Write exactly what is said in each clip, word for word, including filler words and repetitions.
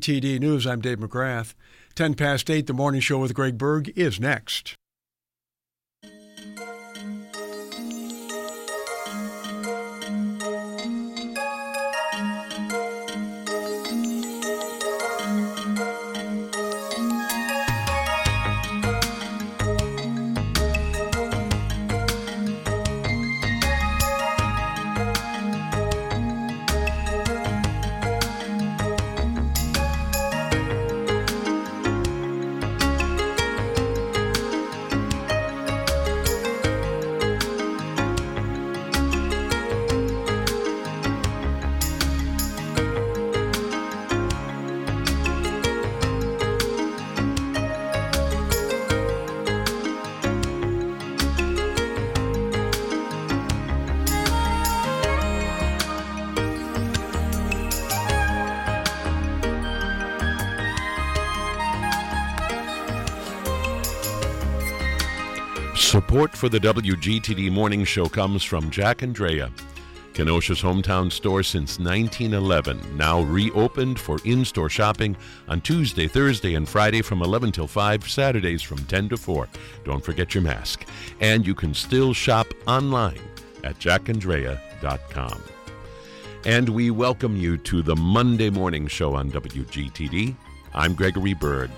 T D News, I'm Dave McGrath. ten past eight, the morning show with Greg Berg is next. Support for the W G T D Morning Show comes from Jack and Drea, Kenosha's hometown store since nineteen eleven, now reopened for in-store shopping on Tuesday, Thursday, and Friday from eleven till five, Saturdays from ten to four. Don't forget your mask. And you can still shop online at jack and drea dot com. And we welcome you to the Monday Morning Show on W G T D. I'm Gregory Berg.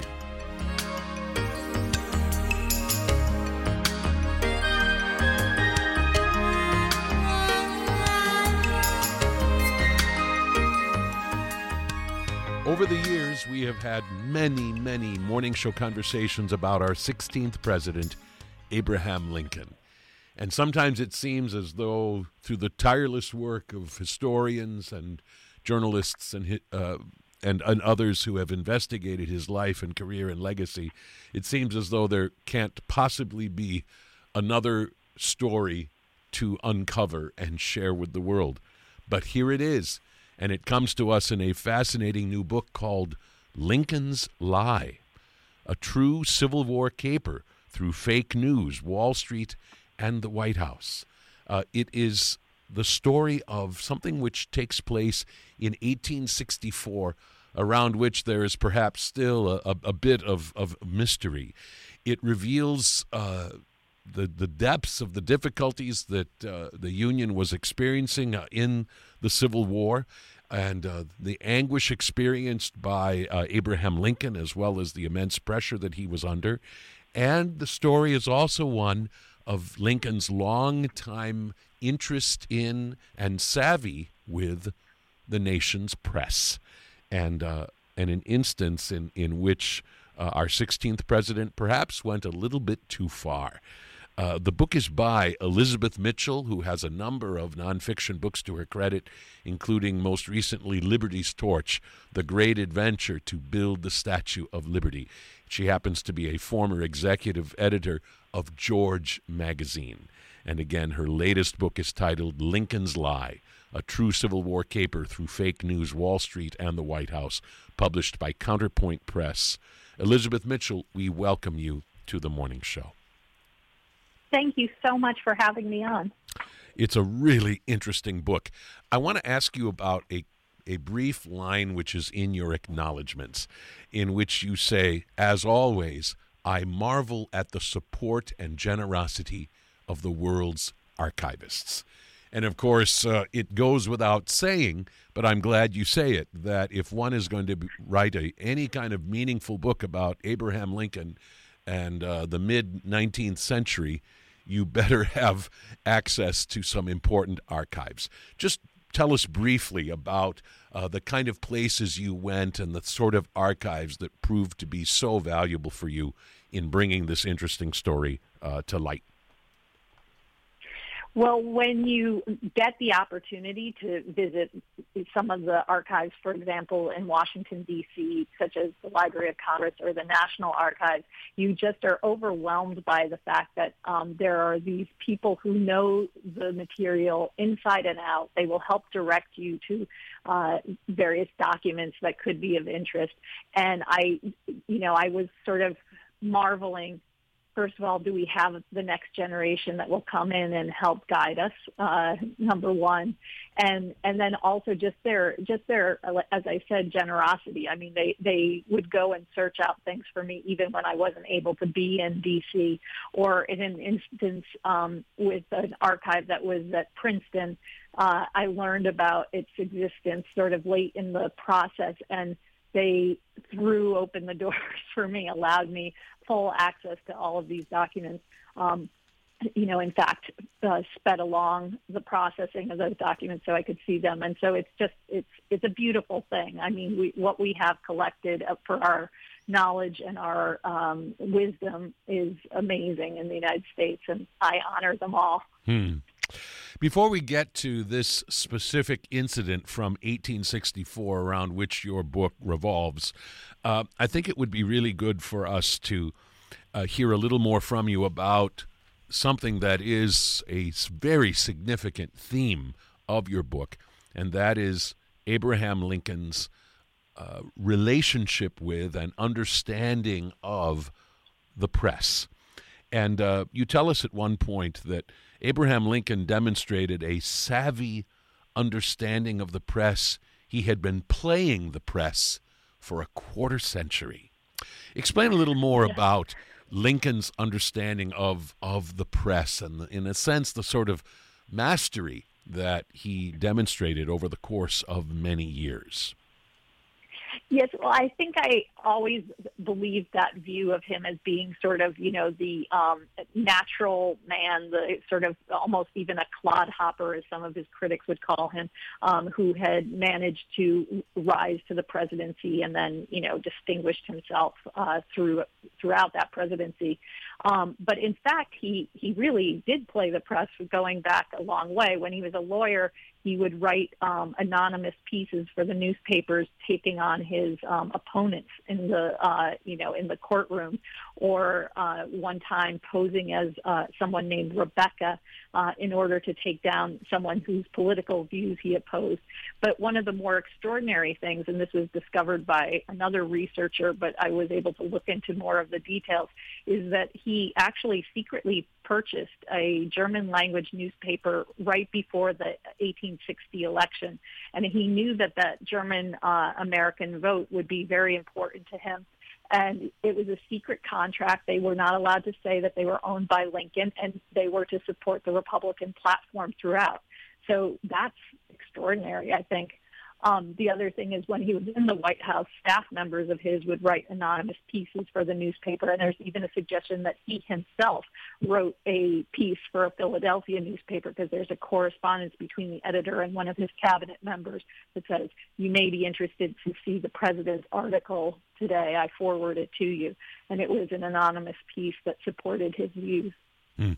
Over the years, we have had many, many morning show conversations about our sixteenth president, Abraham Lincoln. And sometimes it seems as though through the tireless work of historians and journalists and, uh, and, and others who have investigated his life and career and legacy, it seems as though there can't possibly be another story to uncover and share with the world. But here it is. And it comes to us in a fascinating new book called Lincoln's Lie, a true Civil War caper through fake news, Wall Street, and the White House. Uh, it is the story of something which takes place in eighteen sixty-four, around which there is perhaps still a, a, a bit of, of mystery. It reveals uh, the, the depths of the difficulties that uh, the Union was experiencing uh, in the Civil War, and uh, the anguish experienced by uh, Abraham Lincoln, as well as the immense pressure that he was under. And the story is also one of Lincoln's long-time interest in and savvy with the nation's press, and uh, and an instance in, in which uh, our sixteenth president perhaps went a little bit too far. Uh, the book is by Elizabeth Mitchell, who has a number of nonfiction books to her credit, including most recently Liberty's Torch, The Great Adventure to Build the Statue of Liberty. She happens to be a former executive editor of George magazine. And again, her latest book is titled Lincoln's Lie, a true Civil War caper through fake news, Wall Street, and the White House, published by Counterpoint Press. Elizabeth Mitchell, we welcome you to the morning show. Thank you so much for having me on. It's a really interesting book. I want to ask you about a, a brief line which is in your acknowledgments, in which you say, as always, I marvel at the support and generosity of the world's archivists. And of course, uh, it goes without saying, but I'm glad you say it, that if one is going to be, write a, any kind of meaningful book about Abraham Lincoln and uh, the mid-nineteenth century, you better have access to some important archives. Just tell us briefly about uh, the kind of places you went and the sort of archives that proved to be so valuable for you in bringing this interesting story uh, to light. Well, when you get the opportunity to visit some of the archives, for example, in Washington, D C, such as the Library of Congress or the National Archives, you just are overwhelmed by the fact that um, there are these people who know the material inside and out. They will help direct you to uh, various documents that could be of interest. And I, you know, I was sort of marveling first of all, do we have the next generation that will come in and help guide us? Uh, number one, and and then also just their just their, as I said, generosity. I mean, they they would go and search out things for me even when I wasn't able to be in D C. Or in an instance um, with an archive that was at Princeton, uh, I learned about its existence sort of late in the process, and they threw open the doors for me, allowed me full access to all of these documents. Um, you know, in fact, uh, sped along the processing of those documents so I could see them. And so it's just, it's it's a beautiful thing. I mean, we, what we have collected for our knowledge and our um, wisdom is amazing in the United States, and I honor them all. Hmm. Before we get to this specific incident from eighteen sixty-four around which your book revolves, uh, I think it would be really good for us to uh, hear a little more from you about something that is a very significant theme of your book, and that is Abraham Lincoln's uh, relationship with and understanding of the press. And uh, you tell us at one point that Abraham Lincoln demonstrated a savvy understanding of the press. He had been playing the press for a quarter century. Explain a little more yeah. about Lincoln's understanding of, of the press and, the, in a sense, the sort of mastery that he demonstrated over the course of many years. Yes, well, I think I always believed that view of him as being sort of, you know, the um, natural man, the sort of almost even a clodhopper, as some of his critics would call him, um, who had managed to rise to the presidency and then, you know, distinguished himself uh, through throughout that presidency. Um, but in fact, he, he really did play the press going back a long way. When he was a lawyer, he would write um, anonymous pieces for the newspapers, taking on his um, opponents in the, uh, you know, in the courtroom, or uh, one time posing as uh, someone named Rebecca uh, in order to take down someone whose political views he opposed. But one of the more extraordinary things, and this was discovered by another researcher, but I was able to look into more of the details, is that he actually secretly purchased a German language newspaper right before the eighteen sixty election. And he knew that that German uh, American vote would be very important to him. And it was a secret contract. They were not allowed to say that they were owned by Lincoln, and they were to support the Republican platform throughout. So that's extraordinary, I think. Um, the other thing is when he was in the White House, staff members of his would write anonymous pieces for the newspaper, and there's even a suggestion that he himself wrote a piece for a Philadelphia newspaper, because there's a correspondence between the editor and one of his cabinet members that says, you may be interested to see the president's article today. I forward it to you. And it was an anonymous piece that supported his views. Mm.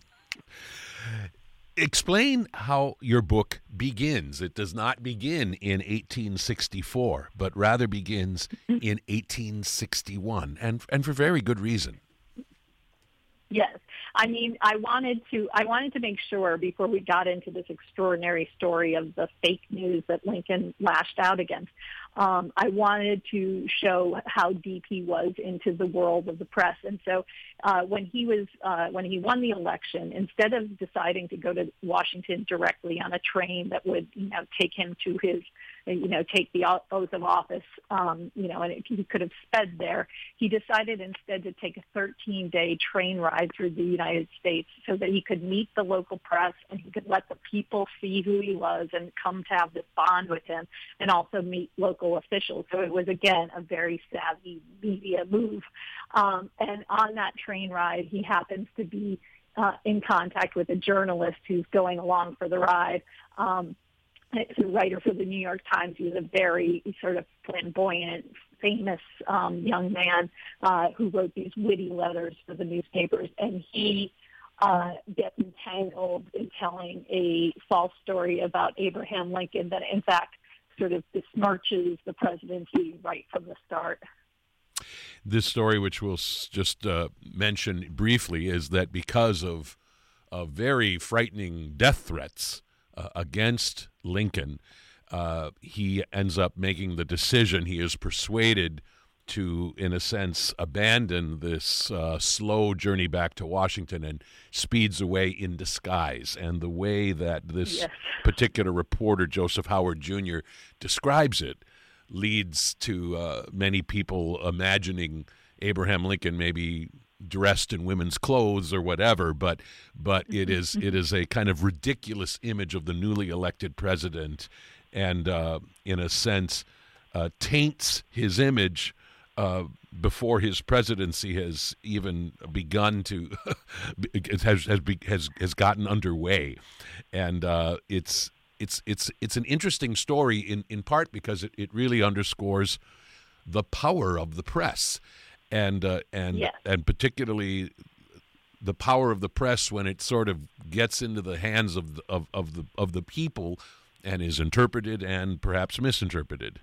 Explain how your book begins. It does not begin in eighteen sixty-four, but rather begins in eighteen sixty-one, and and for very good reason. Yes. I mean, I wanted to I wanted to make sure before we got into this extraordinary story of the fake news that Lincoln lashed out against, um, I wanted to show how deep he was into the world of the press. And so uh, when he was uh, when he won the election, instead of deciding to go to Washington directly on a train that would, you know, take him to his, you know, take the oath of office, um, you know, and it, he could have sped there, he decided instead to take a thirteen-day train ride through the United States so that he could meet the local press and he could let the people see who he was and come to have this bond with him, and also meet local officials. So it was, again, a very savvy media move. Um, and on that train ride, he happens to be uh, in contact with a journalist who's going along for the ride. Um, It's a writer for the New York Times. He was a very sort of flamboyant, famous um, young man uh, who wrote these witty letters for the newspapers. And he uh, gets entangled in telling a false story about Abraham Lincoln that, in fact, sort of besmirches the presidency right from the start. This story, which we'll just uh, mention briefly, is that because of uh, very frightening death threats Uh, against Lincoln, uh, he ends up making the decision. He is persuaded to, in a sense, abandon this uh, slow journey back to Washington and speeds away in disguise. And the way that this Yes. particular reporter, Joseph Howard Junior, describes it leads to uh, many people imagining Abraham Lincoln maybe dressed in women's clothes or whatever, but but it is it is a kind of ridiculous image of the newly elected president, and uh, in a sense uh, taints his image uh, before his presidency has even begun to has has has has gotten underway, and uh, it's it's it's it's an interesting story in in part because it, it really underscores the power of the press. And uh, and Yes. and particularly the power of the press when it sort of gets into the hands of the, of of the of the people and is interpreted and perhaps misinterpreted.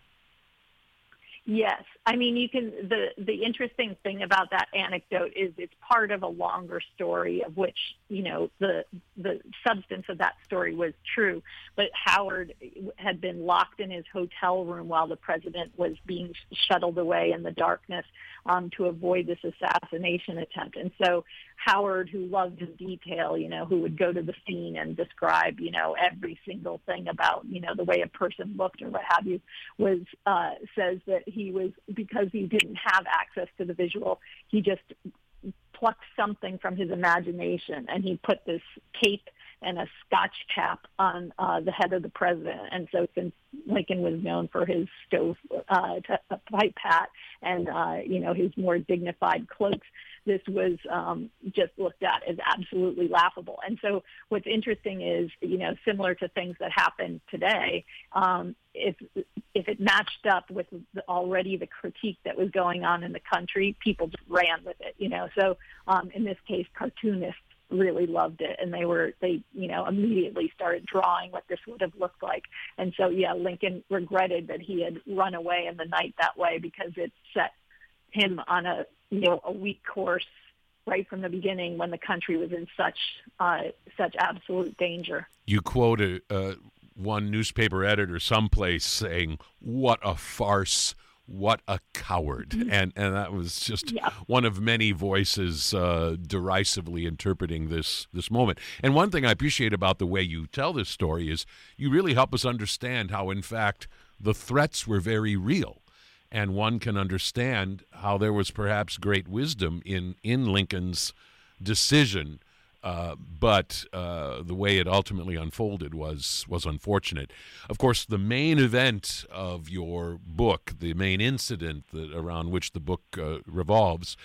Yes. I mean, you can, the, the interesting thing about that anecdote is it's part of a longer story of which, you know, the, the substance of that story was true. But Howard had been locked in his hotel room while the president was being shuttled away in the darkness um, to avoid this assassination attempt. And so Howard, who loved his detail, you know, who would go to the scene and describe, you know, every single thing about, you know, the way a person looked or what have you, was, uh, says that he was, because he didn't have access to the visual, he just plucked something from his imagination and he put this cape and a Scotch cap on uh, the head of the president. And so since Lincoln was known for his stove uh, t- pipe hat and, uh, you know, his more dignified cloaks, this was um, just looked at as absolutely laughable. And so what's interesting is, you know, similar to things that happen today, um, if if it matched up with the, already the critique that was going on in the country, people just ran with it, you know. So um, in this case, cartoonists really loved it, and they were they you know immediately started drawing what this would have looked like. And so yeah, Lincoln regretted that he had run away in the night that way because it set him on a you know a weak course right from the beginning when the country was in such uh, such absolute danger. You quote a, uh, one newspaper editor someplace saying, "What a farce! What a coward!" Mm-hmm. and and that was just Yeah. one of many voices uh, derisively interpreting this this moment. And one thing I appreciate about the way you tell this story is you really help us understand how, in fact, the threats were very real. And one can understand how there was perhaps great wisdom in, in Lincoln's decision, uh, but uh, the way it ultimately unfolded was was unfortunate. Of course, the main event of your book, the main incident that, around which the book uh, revolves,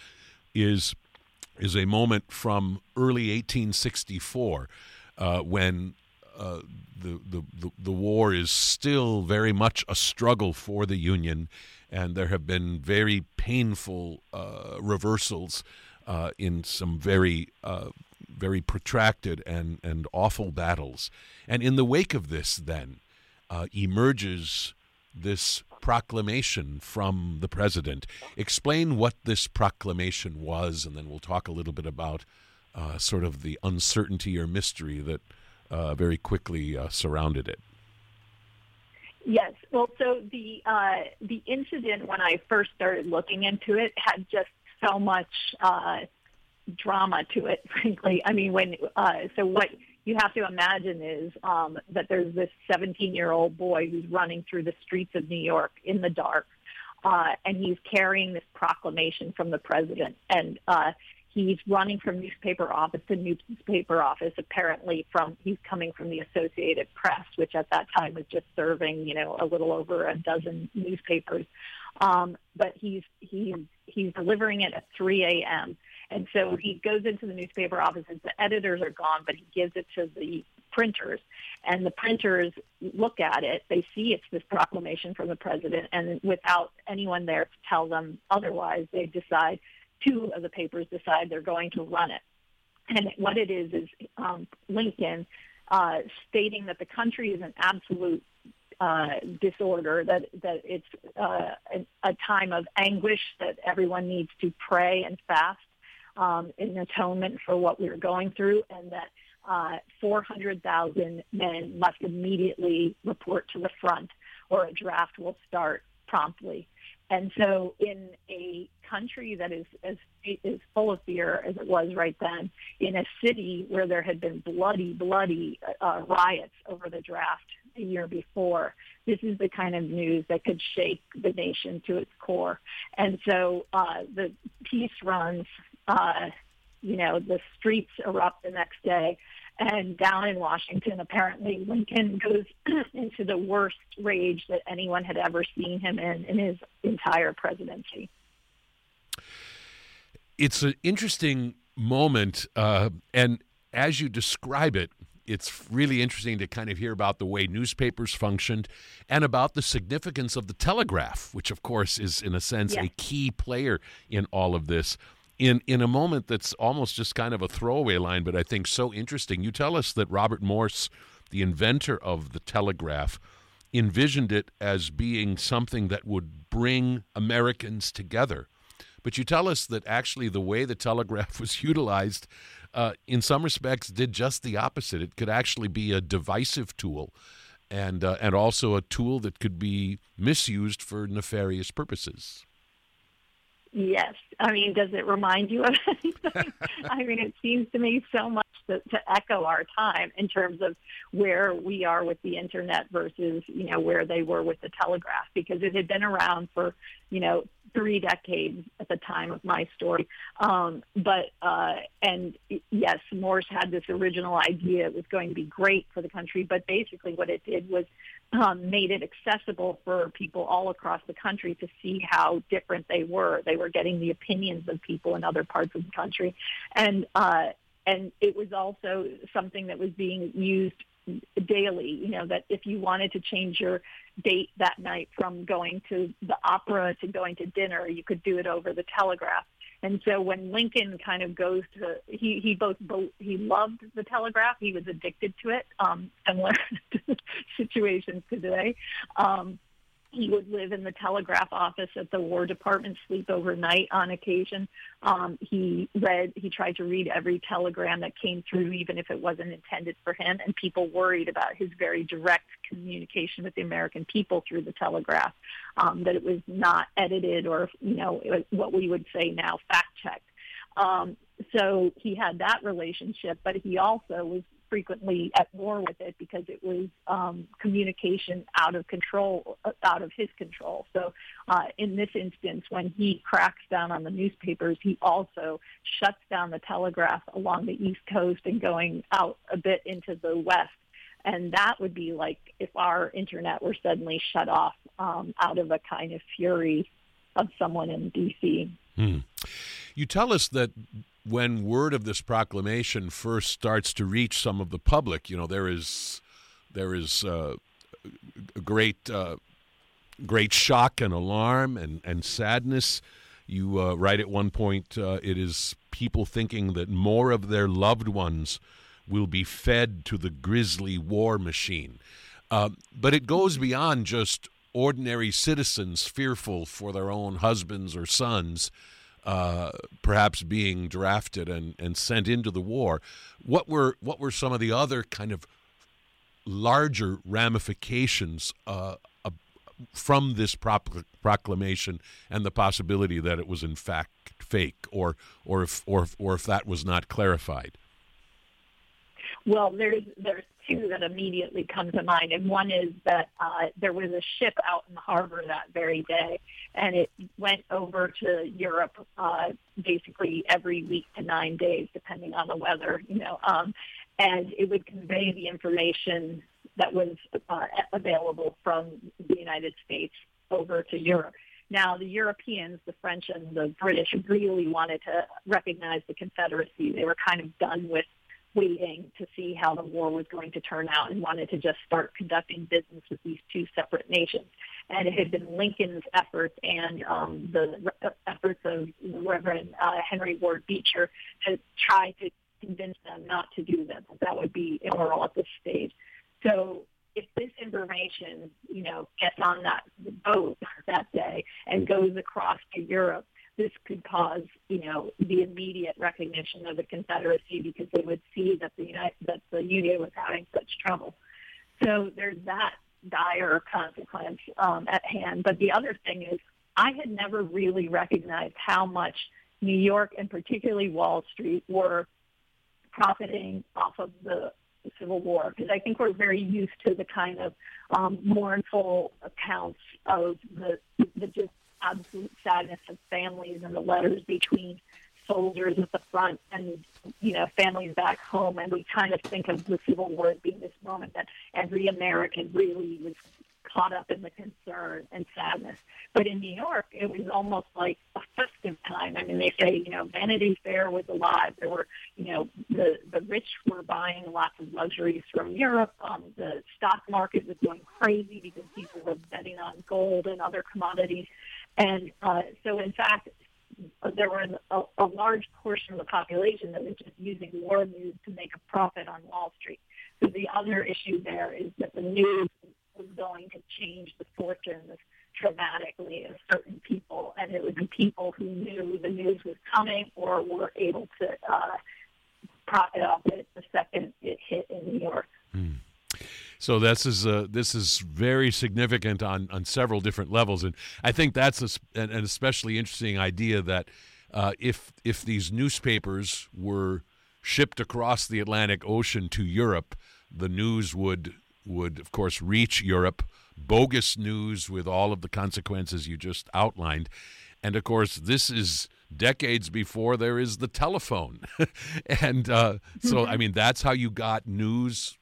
is is a moment from early eighteen sixty-four, uh, when uh, the, the the the war is still very much a struggle for the Union. And there have been very painful uh, reversals uh, in some very, uh, very protracted and, and awful battles. And in the wake of this, then, uh, emerges this proclamation from the president. Explain what this proclamation was, and then we'll talk a little bit about uh, sort of the uncertainty or mystery that uh, very quickly uh, surrounded it. Yes. Well, so the uh, the incident, when I first started looking into it, had just so much uh, drama to it, frankly. I mean, when uh, so what you have to imagine is um, that there's this seventeen-year-old boy who's running through the streets of New York in the dark, uh, and he's carrying this proclamation from the president. And uh, he's running from newspaper office to newspaper office, apparently from, he's coming from the Associated Press, which at that time was just serving, you know, a little over a dozen newspapers. Um, but he's, he's, he's delivering it at three a.m. And so he goes into the newspaper offices, the editors are gone, but he gives it to the printers. And the printers look at it, they see it's this proclamation from the president, and without anyone there to tell them otherwise, they decide, two of the papers decide they're going to run it. And what it is is um, Lincoln uh, stating that the country is in absolute uh, disorder, that, that it's uh, a, a time of anguish, that everyone needs to pray and fast um, in atonement for what we're going through, and that uh, four hundred thousand men must immediately report to the front or a draft will start promptly. And so in a country that is as is full of fear as it was right then, in a city where there had been bloody, bloody uh, riots over the draft a year before, this is the kind of news that could shake the nation to its core. And so uh, the peace runs, uh, you know, the streets erupt the next day. And down in Washington, apparently, Lincoln goes into the worst rage that anyone had ever seen him in in his entire presidency. It's an interesting moment, uh, and as you describe it, it's really interesting to kind of hear about the way newspapers functioned and about the significance of the telegraph, which, of course, is, in a sense, yes. a key player in all of this. In in a moment that's almost just kind of a throwaway line, but I think so interesting. You tell us that Robert Morse, the inventor of the telegraph, envisioned it as being something that would bring Americans together. But you tell us that actually the way the telegraph was utilized, uh, in some respects, did just the opposite. It could actually be a divisive tool, and uh, and also a tool that could be misused for nefarious purposes. Yes. I mean, does it remind you of anything? I mean, it seems to me so much to, to echo our time in terms of where we are with the Internet versus, you know, where they were with the telegraph, because it had been around for, you know, three decades at the time of my story. Um, but, uh, and yes, Morse had this original idea. It was going to be great for the country, but basically what it did was um, made it accessible for people all across the country to see how different they were. They were getting the opinions of people in other parts of the country. And, uh, and it was also something that was being used daily, you know, that if you wanted to change your date that night from going to the opera to going to dinner, you could do it over the telegraph. And so when Lincoln kind of goes to, he, he both, both, he loved the telegraph, he was addicted to it, um, similar to situations today. Um, He would live in the telegraph office at the War Department, sleep overnight on occasion. Um, he read, he tried to read every telegram that came through, even if it wasn't intended for him. And people worried about his very direct communication with the American people through the telegraph, um, that it was not edited or, you know, it was what we would say now, fact-checked. Um, so he had that relationship, but he also was frequently at war with it because it was um, communication out of control, out of his control. So uh, in this instance, when he cracks down on the newspapers, he also shuts down the telegraph along the East Coast and going out a bit into the West. And that would be like if our Internet were suddenly shut off um, out of a kind of fury of someone in D C. Hmm. You tell us that when word of this proclamation first starts to reach some of the public, you know, there is there is uh, a great uh, great shock and alarm and, and sadness. You uh, write at one point, uh, it is people thinking that more of their loved ones will be fed to the grisly war machine. Uh, but it goes beyond just ordinary citizens fearful for their own husbands or sons, uh, perhaps being drafted and, and sent into the war. What were what were some of the other kind of larger ramifications uh, uh, from this procl- proclamation and the possibility that it was in fact fake, or or if or if, or if that was not clarified? Well, there's there's two that immediately come to mind, and one is that uh, there was a ship out in the harbor that very day, and it went over to Europe uh, basically every week to nine days, depending on the weather, you know, um, and it would convey the information that was uh, available from the United States over to Europe. Now, the Europeans, the French and the British, really wanted to recognize the Confederacy. They were kind of done with waiting to see how the war was going to turn out and wanted to just start conducting business with these two separate nations. And it had been Lincoln's efforts and um, the efforts of Reverend uh, Henry Ward Beecher to try to convince them not to do that, that that would be immoral at this stage. So if this information, you know, gets on that boat that day and goes across to Europe, this could cause, you know, the immediate recognition of the Confederacy because they would see that the United, that the Union was having such trouble. So there's that dire consequence um, at hand. But the other thing is I had never really recognized how much New York and particularly Wall Street were profiting off of the Civil War, because I think we're very used to the kind of um, mournful accounts of the, the just absolute sadness of families and the letters between soldiers at the front and, you know, families back home. And we kind of think of the Civil War as being this moment that every American really was caught up in the concern and sadness. But in New York, it was almost like a festive time. I mean, they say, you know, Vanity Fair was alive. There were, you know, the, the rich were buying lots of luxuries from Europe. Um, the stock market was going crazy because people were betting on gold and other commodities. And uh, so, in fact, there was a, a large portion of the population that was just using war news to make a profit on Wall Street. So the other issue there is that the news was going to change the fortunes dramatically of certain people, and it was the people who knew the news was coming or were able to uh, profit off it the second it hit in New York. Hmm. So this is uh, this is very significant on, on several different levels, and I think that's a, an, an especially interesting idea that uh, if if these newspapers were shipped across the Atlantic Ocean to Europe, the news would would of course reach Europe, bogus news with all of the consequences you just outlined, and of course this is decades before there is the telephone, and uh, so I mean that's how you got news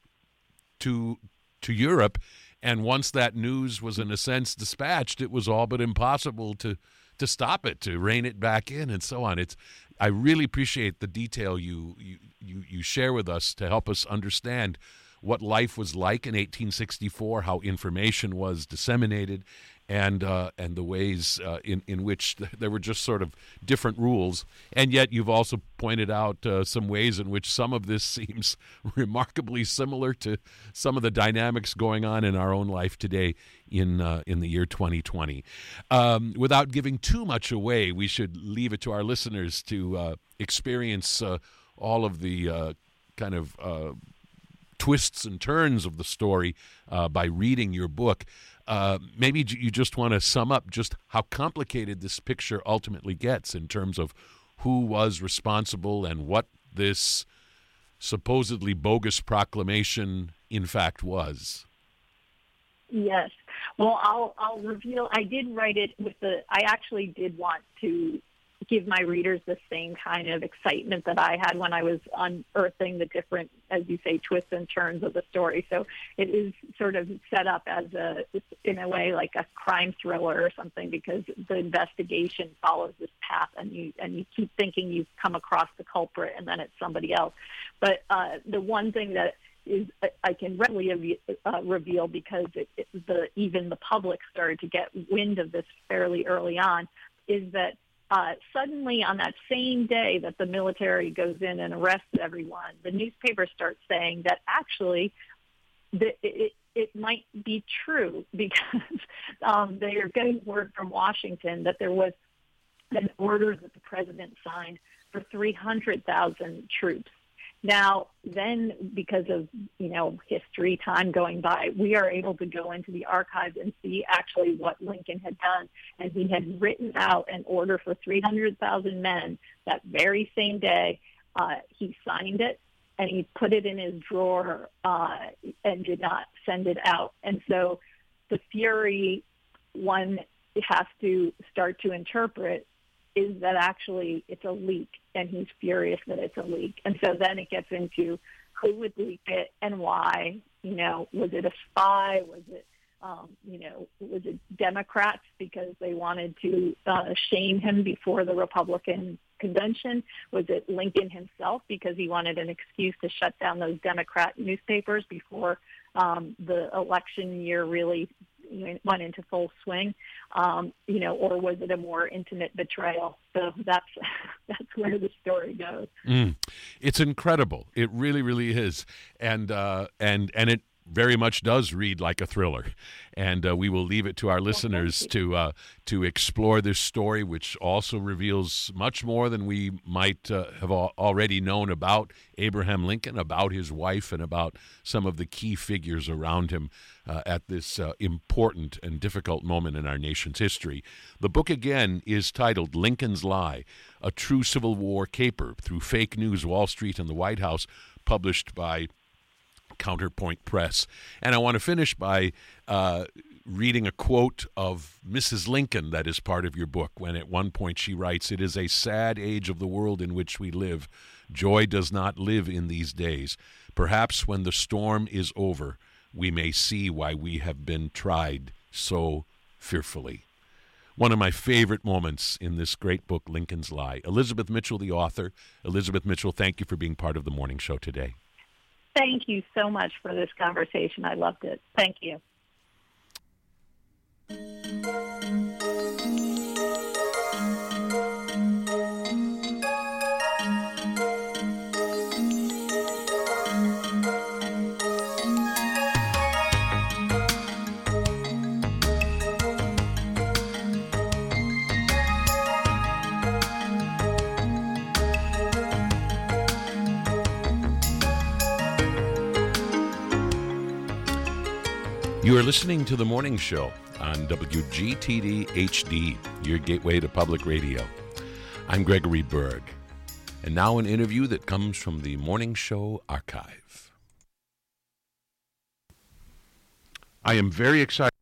to to Europe, and once that news was in a sense dispatched, it was all but impossible to to stop it, to rein it back in, and so on. It's I really appreciate the detail you you you, you share with us to help us understand what life was like in eighteen sixty-four, how information was disseminated, and uh, and the ways uh, in in which there were just sort of different rules. And yet, you've also pointed out uh, some ways in which some of this seems remarkably similar to some of the dynamics going on in our own life today in uh, in the year twenty twenty. Um, without giving too much away, we should leave it to our listeners to uh, experience uh, all of the uh, kind of uh, twists and turns of the story uh, by reading your book. Uh, maybe you just want to sum up just how complicated this picture ultimately gets in terms of who was responsible and what this supposedly bogus proclamation in fact was. Yes. Well, I'll I'll reveal. I did write it with the. I actually did want to give my readers the same kind of excitement that I had when I was unearthing the different, as you say, twists and turns of the story. So it is sort of set up as a, in a way, like a crime thriller or something, because the investigation follows this path, and you and you keep thinking you've come across the culprit, and then it's somebody else. But uh, the one thing that is I can readily uh, reveal, because it, it, the even the public started to get wind of this fairly early on, is that Uh, suddenly, on that same day that the military goes in and arrests everyone, the newspaper starts saying that actually the, it, it might be true, because um, they are getting word from Washington that there was an order that the president signed for three hundred thousand troops. Now, then, because of, you know, history, time going by, we are able to go into the archives and see actually what Lincoln had done. And he had written out an order for three hundred thousand men that very same day. Uh, he signed it, and he put it in his drawer uh, and did not send it out. And so the fury one has to start to interpret is that actually it's a leak, and he's furious that it's a leak. And so then it gets into who would leak it and why. You know, was it a spy? Was it, um, you know, was it Democrats because they wanted to uh, shame him before the Republican convention? Was it Lincoln himself because he wanted an excuse to shut down those Democrat newspapers before um, the election year really went into full swing? Um, you know, or was it a more intimate betrayal? So that's that's where the story goes. Mm. It's incredible. It really, really is, and uh, and and it very much does read like a thriller, and uh, we will leave it to our listeners to uh, to explore this story, which also reveals much more than we might uh, have al- already known about Abraham Lincoln, about his wife, and about some of the key figures around him uh, at this uh, important and difficult moment in our nation's history. The book, again, is titled Lincoln's Lie, A True Civil War Caper Through Fake News, Wall Street, and the White House, published by Counterpoint Press. And I want to finish by uh, reading a quote of Missus Lincoln that is part of your book, when at one point she writes, "It is a sad age of the world in which we live. Joy does not live in these days. Perhaps when the storm is over, we may see why we have been tried so fearfully." One of my favorite moments in this great book, Lincoln's Lie. Elizabeth Mitchell, the author. Elizabeth Mitchell, thank you for being part of the morning show today. Thank you so much for this conversation. I loved it. Thank you. You are listening to The Morning Show on W G T D H D, your gateway to public radio. I'm Gregory Berg, and now an interview that comes from the Morning Show archive. I am very excited.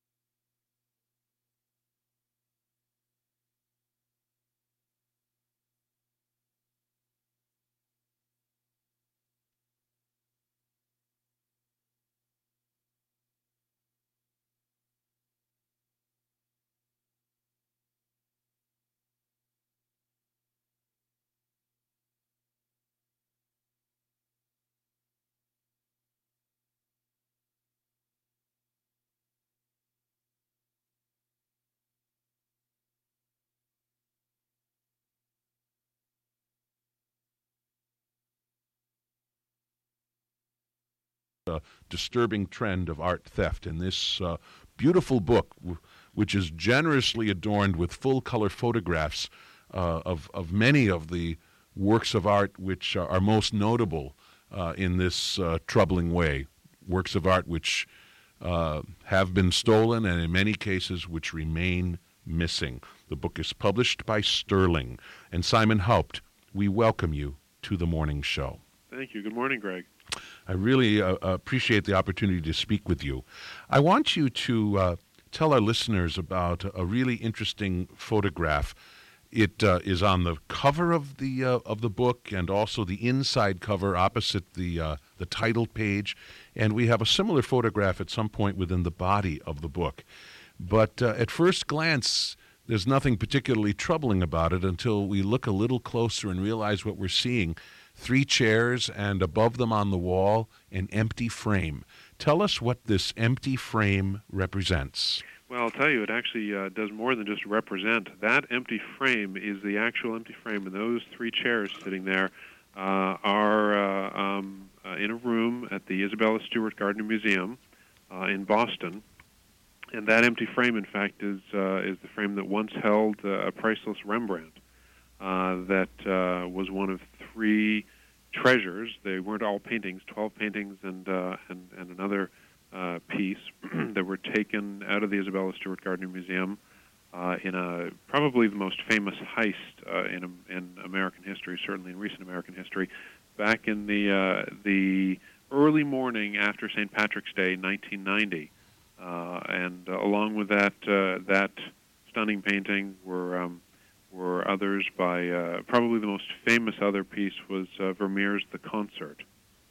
A disturbing trend of art theft in this uh, beautiful book, w- which is generously adorned with full-color photographs uh, of, of many of the works of art which are, are most notable uh, in this uh, troubling way, works of art which uh, have been stolen and in many cases which remain missing. The book is published by Sterling. And Simon Haupt, we welcome you to the morning show. Thank you. Good morning, Greg. I really uh, appreciate the opportunity to speak with you. I want you to uh, tell our listeners about a really interesting photograph. It uh, is on the cover of the uh, of the book, and also the inside cover opposite the uh, the title page. And we have a similar photograph at some point within the body of the book. But uh, at first glance, there's nothing particularly troubling about it until we look a little closer and realize what we're seeing. Three chairs, and above them on the wall, an empty frame. Tell us what this empty frame represents. Well, I'll tell you, it actually uh, does more than just represent. That empty frame is the actual empty frame, and those three chairs sitting there uh, are uh, um, uh, in a room at the Isabella Stewart Gardner Museum uh, in Boston. And that empty frame, in fact, is uh, is the frame that once held uh, a priceless Rembrandt. Uh, that uh, was one of three treasures. They weren't all paintings, twelve paintings and uh, and, and another uh, piece that were taken out of the Isabella Stewart Gardner Museum uh, in a probably the most famous heist uh, in in American history, certainly in recent American history, back in the uh, the early morning after Saint Patrick's Day, nineteen ninety, uh, and uh, along with that uh, that stunning painting were. Um, were others by, uh, probably the most famous other piece was uh, Vermeer's The Concert.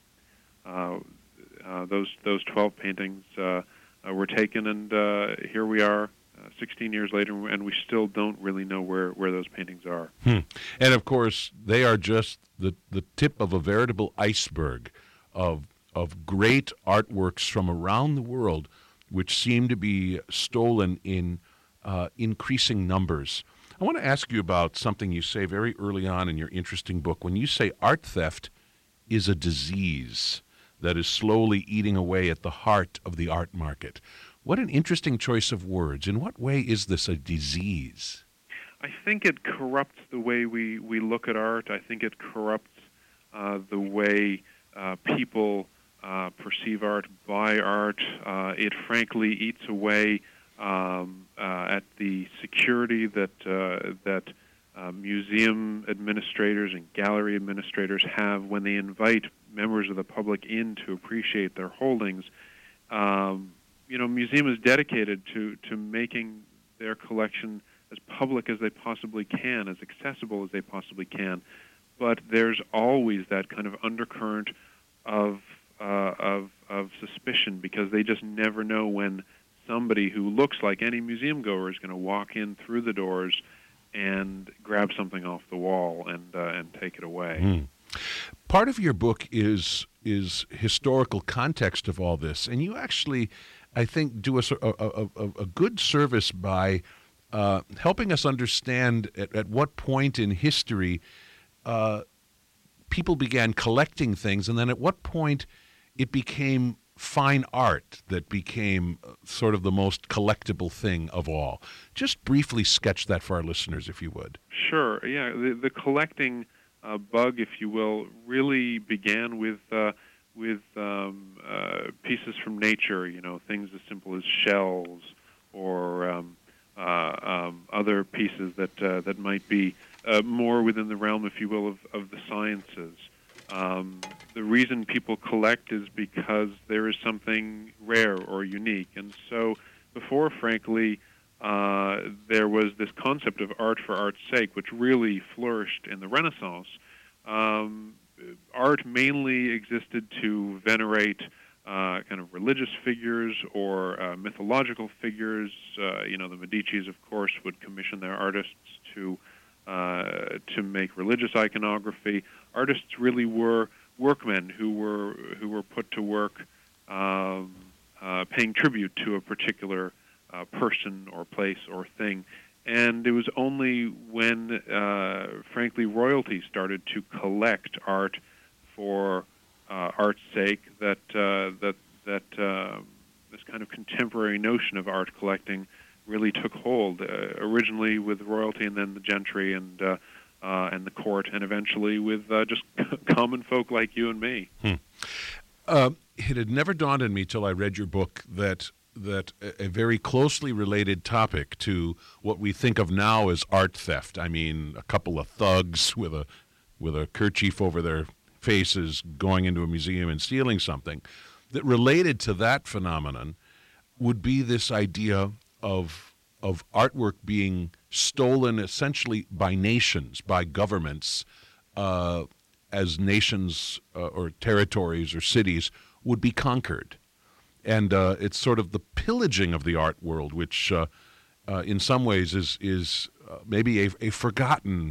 Uh, uh, those those twelve paintings uh, uh, were taken, and uh, here we are uh, sixteen years later, and we still don't really know where, where those paintings are. Hmm. And, of course, they are just the, the tip of a veritable iceberg of, of great artworks from around the world which seem to be stolen in uh, increasing numbers. I want to ask you about something you say very early on in your interesting book. When you say art theft is a disease, that is slowly eating away at the heart of the art market. What an interesting choice of words. In what way is this a disease? I think it corrupts the way we, we look at art. I think it corrupts uh, the way uh, people uh, perceive art, buy art. Uh, it frankly eats away um, uh, at the security that uh, that uh, museum administrators and gallery administrators have when they invite members of the public in to appreciate their holdings. Um, you know, museum is dedicated to, to making their collection as public as they possibly can, as accessible as they possibly can. But there's always that kind of undercurrent of uh, of of suspicion, because they just never know when somebody who looks like any museum goer is going to walk in through the doors and grab something off the wall and uh, and take it away. Mm. Part of your book is is historical context of all this, and you actually, I think, do a a, a, a good service by uh, helping us understand at, at what point in history uh, people began collecting things, and then at what point it became fine art that became sort of the most collectible thing of all. Just briefly sketch that for our listeners, if you would. Sure. Yeah, the, the collecting uh, bug, if you will, really began with uh, with um, uh, pieces from nature. You know, things as simple as shells or um, uh, um, other pieces that uh, that might be uh, more within the realm, if you will, of, of the sciences. Um, the reason people collect is because there is something rare or unique. And so before, frankly, uh, there was this concept of art for art's sake, which really flourished in the Renaissance. Um, art mainly existed to venerate uh, kind of religious figures or uh, mythological figures. Uh, you know, the Medicis, of course, would commission their artists to Uh, to make religious iconography. Artists really were workmen who were who were put to work um, uh, paying tribute to a particular uh, person or place or thing. And it was only when, uh, frankly, royalty started to collect art for uh, art's sake that uh, that that uh, this kind of contemporary notion of art collecting really took hold, uh, originally with royalty and then the gentry and uh, uh, and the court, and eventually with uh, just common folk like you and me. Hmm. Uh, it had never dawned on me till I read your book that that a, a very closely related topic to what we think of now as art theft. I mean, a couple of thugs with a with a kerchief over their faces going into a museum and stealing something. That related to that phenomenon would be this idea of of artwork being stolen essentially by nations, by governments, uh, as nations uh, or territories or cities would be conquered. And uh, it's sort of the pillaging of the art world, which uh, uh, in some ways is, is uh, maybe a, a forgotten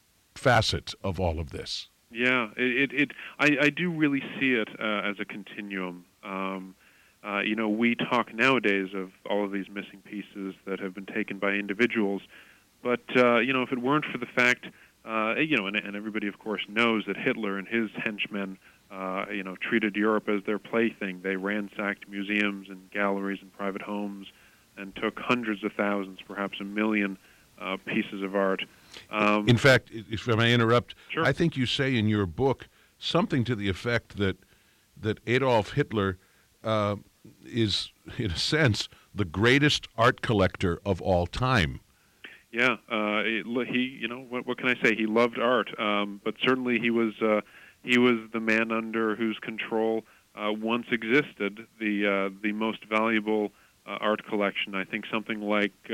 facet of all of this. Yeah, it, it, it I, I do really see it uh, as a continuum. Um, Uh, you know, we talk nowadays of all of these missing pieces that have been taken by individuals, but, uh, you know, if it weren't for the fact, uh, you know, and, and everybody, of course, knows that Hitler and his henchmen, uh, you know, treated Europe as their plaything. They ransacked museums and galleries and private homes and took hundreds of thousands, perhaps a million uh, pieces of art. Um, in fact, if I may interrupt, sure. I think you say in your book something to the effect that that Adolf Hitler uh, is, in a sense, the greatest art collector of all time. Yeah, uh, it, he. You know, what, what can I say? He loved art, um, but certainly he was uh, he was the man under whose control uh, once existed the uh, the most valuable uh, art collection. I think something like uh,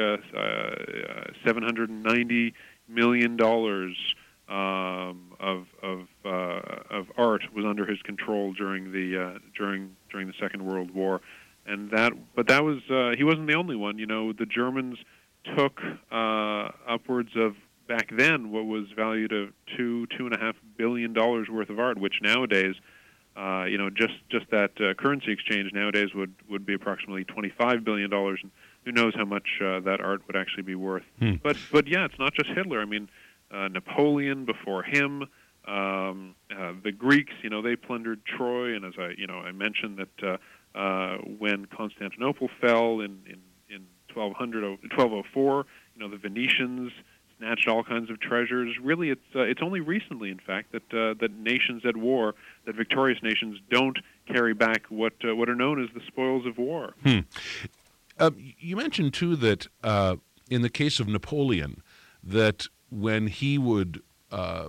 uh, seven hundred ninety million dollars um, of of uh, of art was under his control during the uh, during during the Second World War, and that. But that was uh, he wasn't the only one. You know, the Germans took uh, upwards of back then what was valued at two two and a half billion dollars worth of art, which nowadays, uh, you know, just just that uh, currency exchange nowadays would would be approximately twenty five billion dollars, and who knows how much uh, that art would actually be worth. Hmm. But but yeah, it's not just Hitler. I mean, uh, Napoleon before him. Um, uh, the Greeks, you know, they plundered Troy, and as I, you know, I mentioned that uh, uh, when Constantinople fell in in, in twelve hundred, twelve oh four, you know, the Venetians snatched all kinds of treasures. Really, it's uh, it's only recently, in fact, that uh, that nations at war, that victorious nations, don't carry back what uh, what are known as the spoils of war. Hmm. Uh, you mentioned too that uh, in the case of Napoleon, that when he would, uh,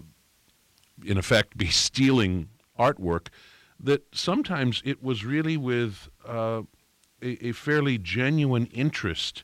in effect, be stealing artwork, that sometimes it was really with uh, a, a fairly genuine interest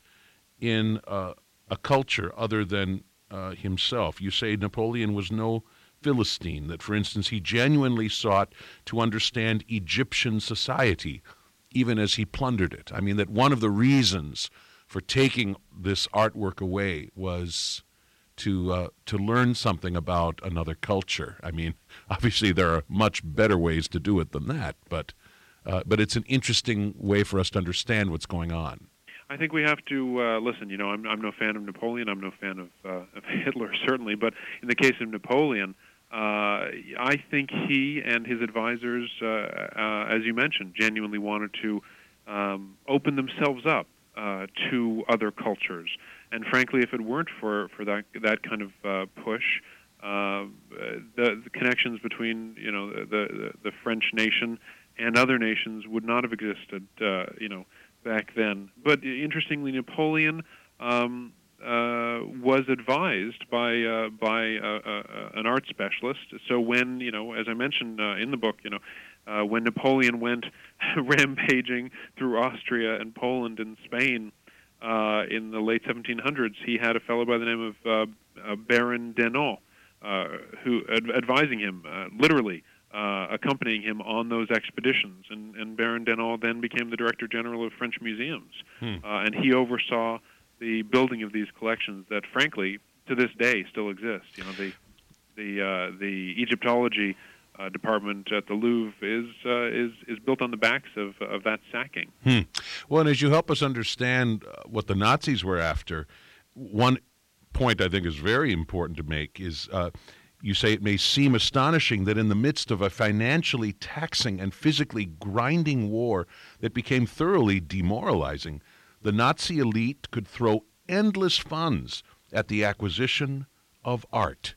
in uh, a culture other than Uh, himself. You say Napoleon was no Philistine, that, for instance, he genuinely sought to understand Egyptian society, even as he plundered it. I mean, that one of the reasons for taking this artwork away was to uh, to learn something about another culture. I mean, obviously there are much better ways to do it than that, but uh, but it's an interesting way for us to understand what's going on. I think we have to uh, listen. You know, I'm, I'm no fan of Napoleon. I'm no fan of, uh, of Hitler, certainly. But in the case of Napoleon, uh, I think he and his advisors, uh, uh, as you mentioned, genuinely wanted to um, open themselves up uh, to other cultures. And frankly, if it weren't for, for that that kind of uh, push, uh, the, the connections between you know the, the the French nation and other nations would not have existed. Uh, you know. Back then. But interestingly, Napoleon um, uh, was advised by uh, by uh, uh, an art specialist. So when, you know, as I mentioned uh, in the book, you know, uh, when Napoleon went rampaging through Austria and Poland and Spain uh, in the late seventeen hundreds, he had a fellow by the name of uh, uh, Baron Denon uh, who ad- advising him, uh, literally, Uh, accompanying him on those expeditions, and, and Baron Denon then became the Director General of French museums, Hmm. uh, and he oversaw the building of these collections that, frankly, to this day still exist. You know, the the uh, the Egyptology uh, department at the Louvre is uh, is is built on the backs of of that sacking. Hmm. Well, and as you help us understand uh, what the Nazis were after, one point I think is very important to make is. Uh, You say it may seem astonishing that in the midst of a financially taxing and physically grinding war that became thoroughly demoralizing, the Nazi elite could throw endless funds at the acquisition of art.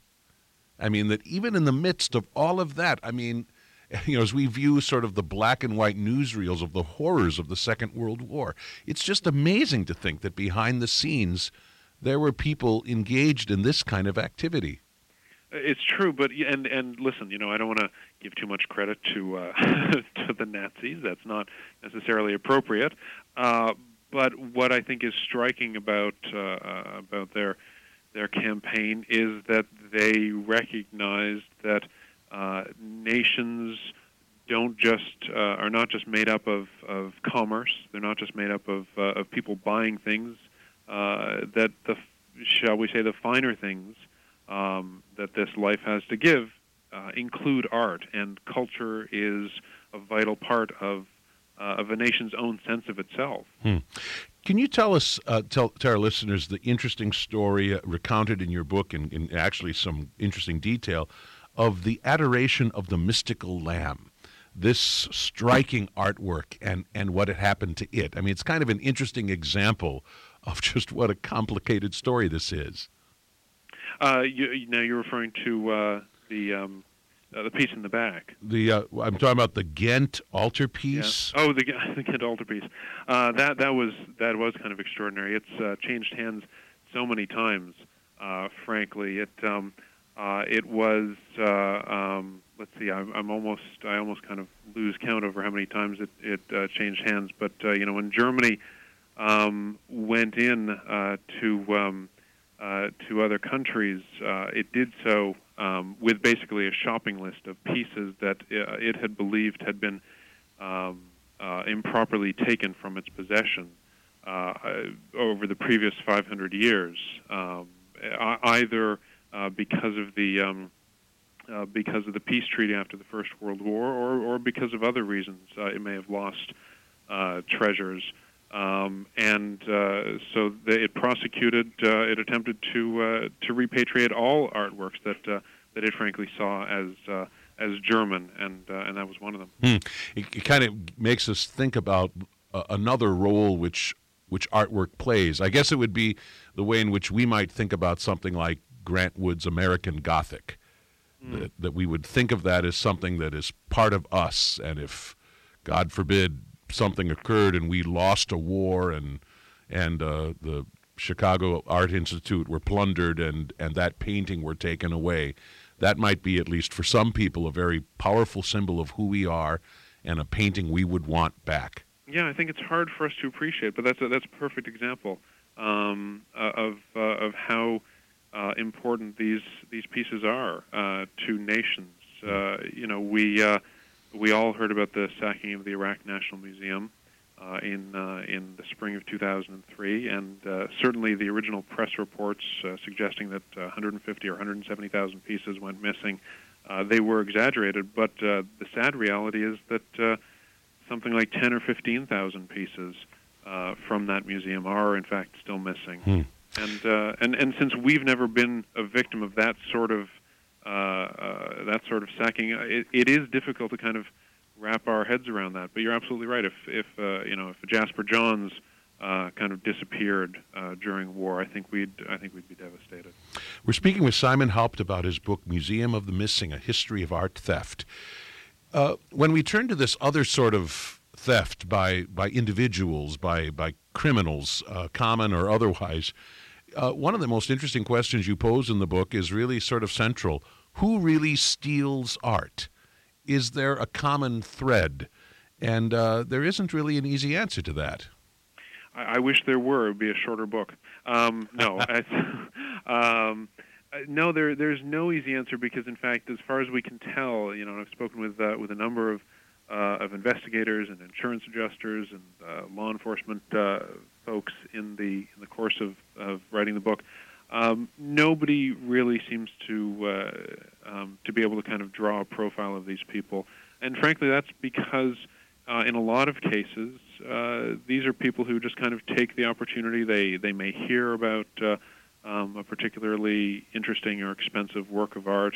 I mean, that even in the midst of all of that, I mean, you know, as we view sort of the black and white newsreels of the horrors of the Second World War, it's just amazing to think that behind the scenes there were people engaged in this kind of activity. It's true, but and and listen, you know, I don't want to give too much credit to uh, to the Nazis. That's not necessarily appropriate. Uh, but what I think is striking about uh, about their their campaign is that they recognized that uh, nations don't just uh, are not just made up of, of commerce. They're not just made up of uh, of people buying things. Uh, that the shall we say the finer things. Um, that this life has to give uh, include art, and culture is a vital part of uh, of a nation's own sense of itself. Hmm. Can you tell us, uh, tell, tell our listeners, the interesting story uh, recounted in your book, and in, in actually some interesting detail, of the adoration of the mystical lamb? This striking artwork and and what had happened to it. I mean, it's kind of an interesting example of just what a complicated story this is. Uh, you, now you're referring to uh, the um, uh, the piece in the back. The uh, I'm talking about the Ghent altarpiece. Yeah. Oh, the, the Ghent altarpiece. Uh, that that was that was kind of extraordinary. It's uh, changed hands so many times. Uh, frankly, it um, uh, it was. Uh, um, let's see. I'm, I'm almost. I almost kind of lose count over how many times it it uh, changed hands. But uh, you know, when Germany um, went in uh, to um, Uh, to other countries, uh, it did so um, with basically a shopping list of pieces that uh, it had believed had been um, uh, improperly taken from its possession uh, over the previous five hundred years, um, either uh, because of the um, uh, because of the peace treaty after the First World War, or, or because of other reasons. Uh, it may have lost uh, treasures. Um, and uh, so they, it prosecuted, uh, it attempted to uh, to repatriate all artworks that uh, that it frankly saw as uh, as German, and uh, and that was one of them. Hmm. It, it kind of makes us think about uh, another role which which artwork plays. I guess it would be the way in which we might think about something like Grant Wood's American Gothic, mm. that, that we would think of that as something that is part of us, and if, God forbid, something occurred and we lost a war and and uh, the Chicago Art Institute were plundered and, and that painting were taken away, that might be, at least for some people, a very powerful symbol of who we are and a painting we would want back. Yeah, I think it's hard for us to appreciate, but that's a, that's a perfect example um, uh, of uh, of how uh, important these these pieces are uh, to nations. Uh, you know, we uh, we all heard about the sacking of the Iraq National Museum uh, in uh, in the spring of two thousand three, and uh, certainly the original press reports uh, suggesting that uh, one hundred fifty or one hundred seventy thousand pieces went missing. Uh, they were exaggerated, but uh, the sad reality is that uh, something like ten or fifteen thousand pieces uh, from that museum are, in fact, still missing. Hmm. And uh, and and since we've never been a victim of that sort of uh, uh, that sort of sacking, it, it is difficult to kind of wrap our heads around that. But you're absolutely right. If if uh, you know if Jasper Johns uh, kind of disappeared uh, during war, I think we'd I think we'd be devastated. We're speaking with Simon Haupt about his book Museum of the Missing: A History of Art Theft. Uh, when we turn to this other sort of theft by by individuals, by by criminals, uh, common or otherwise, uh, one of the most interesting questions you pose in the book is really sort of central. Who really steals art? Is there a common thread? And uh, there isn't really an easy answer to that. I, I wish there were. It would be a shorter book. Um, no, I, um, no, there there's no easy answer because, in fact, as far as we can tell, you know, I've spoken with uh, with a number of uh, of investigators and insurance adjusters and uh, law enforcement uh, folks in the in the course of, of writing the book. Um, nobody really seems to uh, um, to be able to kind of draw a profile of these people, and frankly, that's because uh, in a lot of cases, uh, these are people who just kind of take the opportunity. They they may hear about uh, um, a particularly interesting or expensive work of art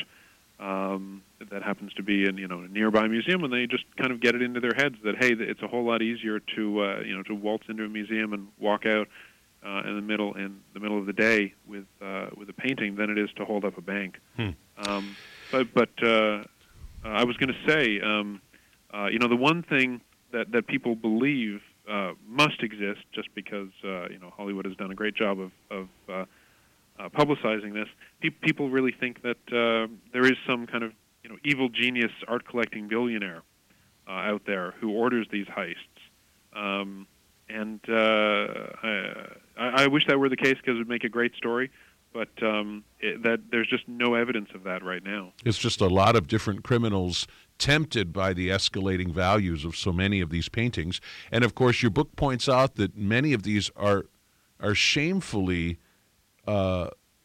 um, that happens to be in you know a nearby museum, and they just kind of get it into their heads that hey, it's a whole lot easier to uh, you know to waltz into a museum and walk out Uh, in the middle in the middle of the day with uh, with a painting than it is to hold up a bank. Hmm. Um, but but uh, I was going to say, um, uh, you know, the one thing that, that people believe uh, must exist, just because uh, you know Hollywood has done a great job of of uh, uh, publicizing this. Pe- people really think that uh, there is some kind of you know evil genius art collecting billionaire uh, out there who orders these heists. Um, And uh, I, I wish that were the case because it would make a great story, but um, it, that there's just no evidence of that right now. It's just a lot of different criminals tempted by the escalating values of so many of these paintings. And, of course, your book points out that many of these are are shamefully uh,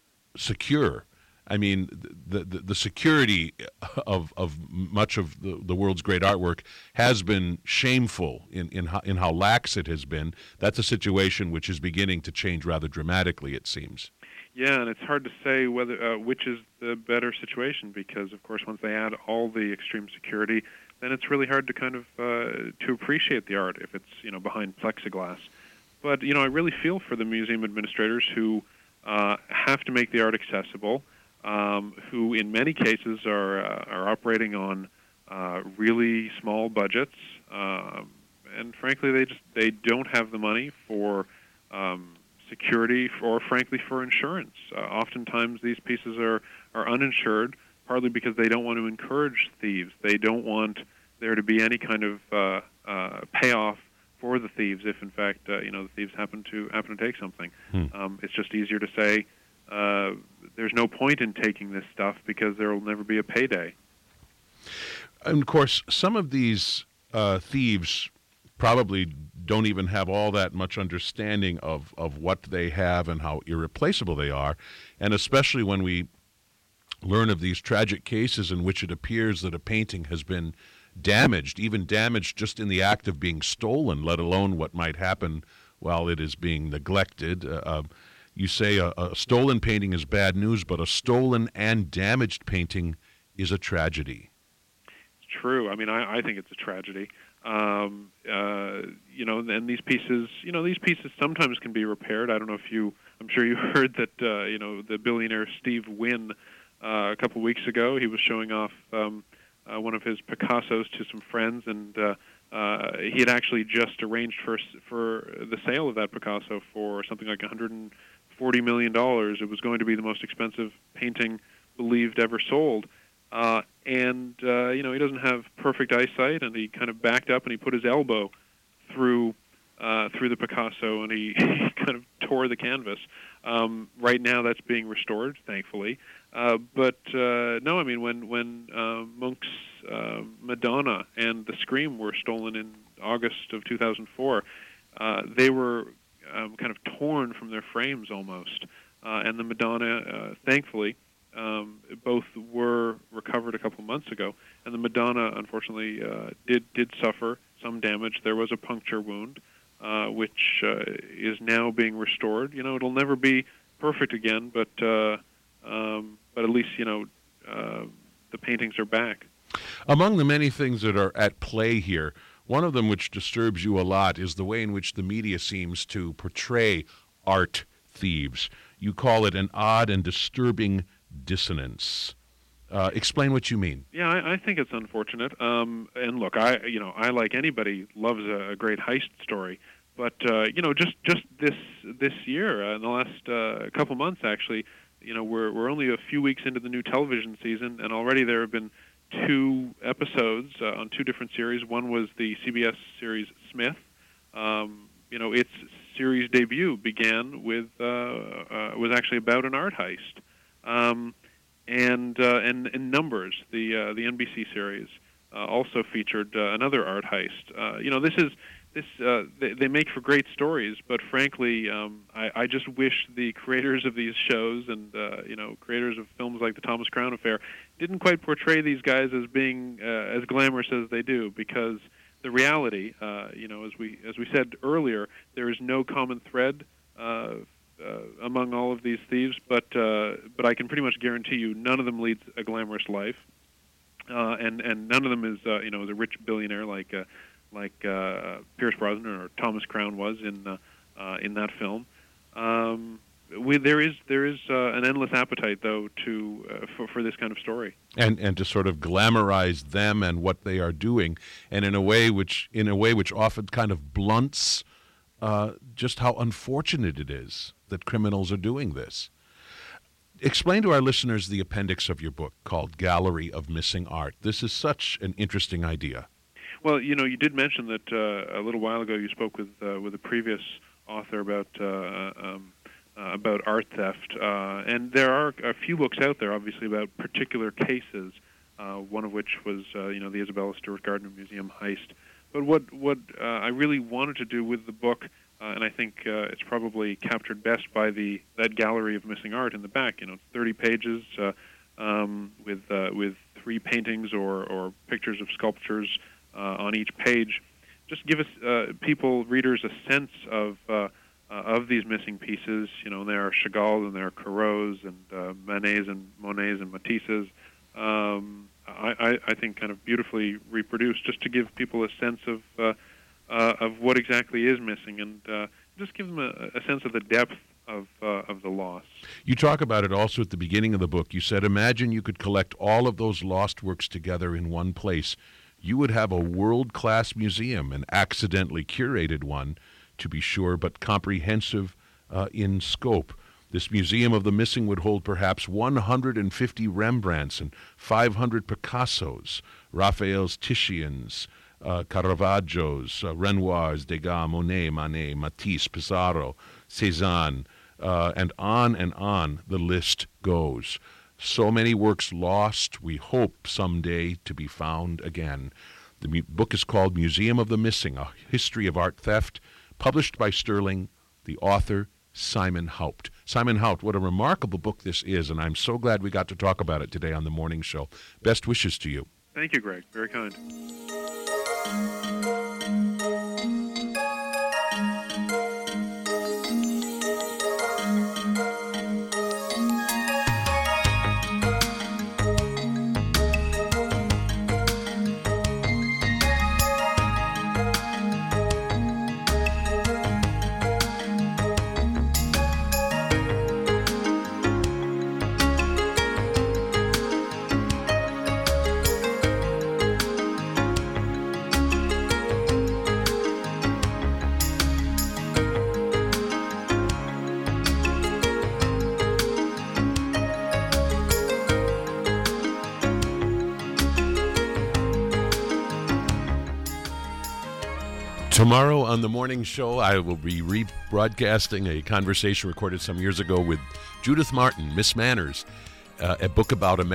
secure. I mean, the, the, the security of, of much of the, the world's great artwork has been shameful in, in, how, in how lax it has been. That's a situation which is beginning to change rather dramatically, it seems. Yeah, and it's hard to say whether uh, which is the better situation because, of course, once they add all the extreme security, then it's really hard to kind of uh, to appreciate the art if it's you know behind plexiglass. But you know, I really feel for the museum administrators who uh, have to make the art accessible. Um, who in many cases are uh, are operating on uh, really small budgets, um, and frankly, they just they don't have the money for um, security or, frankly, for insurance. Uh, oftentimes, these pieces are are uninsured, partly because they don't want to encourage thieves. They don't want there to be any kind of uh, uh, payoff for the thieves if, in fact, uh, you know the thieves happen to happen to take something. Hmm. Um, it's just easier to say. Uh, there's no point in taking this stuff because there will never be a payday. And, of course, some of these uh, thieves probably don't even have all that much understanding of, of what they have and how irreplaceable they are, and especially when we learn of these tragic cases in which it appears that a painting has been damaged, even damaged just in the act of being stolen, let alone what might happen while it is being neglected. Uh, You say a, a stolen painting is bad news, but a stolen and damaged painting is a tragedy. It's true. I mean, I, I think it's a tragedy. Um, uh, you know, and these pieces, you know, these pieces sometimes can be repaired. I don't know if you, I'm sure you heard that, uh, you know, the billionaire Steve Wynn, uh, a couple weeks ago, he was showing off um, uh, one of his Picassos to some friends, and uh, uh, he had actually just arranged for for the sale of that Picasso for something like one hundred forty million dollars. It was going to be the most expensive painting believed ever sold. Uh, and, uh, you know, he doesn't have perfect eyesight, and he kind of backed up and he put his elbow through uh, through the Picasso, and he, he kind of tore the canvas. Um, right now that's being restored, thankfully. Uh, but, uh, no, I mean, when, when uh, Munch's uh, Madonna and The Scream were stolen in August of two thousand four, uh, they were um, kind of torn from their frames almost. Uh, and the Madonna, uh, thankfully, Um, both were recovered a couple months ago, and the Madonna, unfortunately, uh, did did suffer some damage. There was a puncture wound, uh, which uh, is now being restored. You know, it'll never be perfect again, but uh, um, but at least you know uh, the paintings are back. Among the many things that are at play here, one of them which disturbs you a lot is the way in which the media seems to portray art thieves. You call it an odd and disturbing dissonance. Uh, explain what you mean. Yeah, I, I think it's unfortunate. Um, and look, I you know I like anybody loves a, a great heist story, but uh, you know just just this this year uh, in the last uh, couple months actually, you know we're we're only a few weeks into the new television season, and already there have been two episodes uh, on two different series. One was the C B S series Smith. Um, you know its series debut began with uh, uh, was actually about an art heist. Um, and, uh, and and Numbers, the uh, the N B C series, uh, also featured uh, another art heist. Uh, you know, this is this uh, they, they make for great stories, but frankly, um, I, I just wish the creators of these shows and uh, you know creators of films like the Thomas Crown Affair didn't quite portray these guys as being uh, as glamorous as they do, because the reality, uh, you know, as we as we said earlier, there is no common thread Uh, Uh, among all of these thieves, but uh, but I can pretty much guarantee you none of them leads a glamorous life, uh, and and none of them is uh, you know is a rich billionaire like uh, like uh, Pierce Brosnan or Thomas Crown was in uh, uh, in that film. Um, we, there is there is uh, an endless appetite though to uh, for for this kind of story, and and to sort of glamorize them and what they are doing, and in a way which in a way which often kind of blunts uh, just how unfortunate it is that criminals are doing this. Explain to our listeners the appendix of your book called Gallery of Missing Art. This is such an interesting idea. Well, you know, you did mention that uh, a little while ago you spoke with uh, with a previous author about uh, um, uh, about art theft, uh, and there are a few books out there, obviously, about particular cases. Uh, one of which was, uh, you know, the Isabella Stewart Gardner Museum heist. But what what uh, I really wanted to do with the book, uh, and I think uh, it's probably captured best by the that gallery of missing art in the back. You know, it's thirty pages uh, um, with uh, with three paintings or, or pictures of sculptures uh, on each page. Just give us uh, people, readers, a sense of uh, uh, of these missing pieces. You know, there are Chagall and there are Corot's and uh, Manets and Monets and Matisses. Um, I, I, I think kind of beautifully reproduced, just to give people a sense of uh, uh, of what exactly is missing, and uh, just give them a, a sense of the depth of uh, of the loss. You talk about it also at the beginning of the book. You said, imagine you could collect all of those lost works together in one place. You would have a world-class museum, an accidentally curated one, to be sure, but comprehensive uh, in scope. This Museum of the Missing would hold perhaps one hundred fifty Rembrandts and five hundred Picassos, Raphael's, Titian's, uh, Caravaggio's, uh, Renoir's, Degas, Monet, Manet, Matisse, Pissarro, Cézanne, uh, and on and on the list goes. So many works lost, we hope someday to be found again. The mu- book is called Museum of the Missing, A History of Art Theft, published by Sterling, the author, Simon Haupt. Simon Haupt, what a remarkable book this is, and I'm so glad we got to talk about it today on The Morning Show. Best wishes to you. Thank you, Greg. Very kind. Tomorrow on the morning show, I will be rebroadcasting a conversation recorded some years ago with Judith Martin, Miss Manners, uh, a book about America.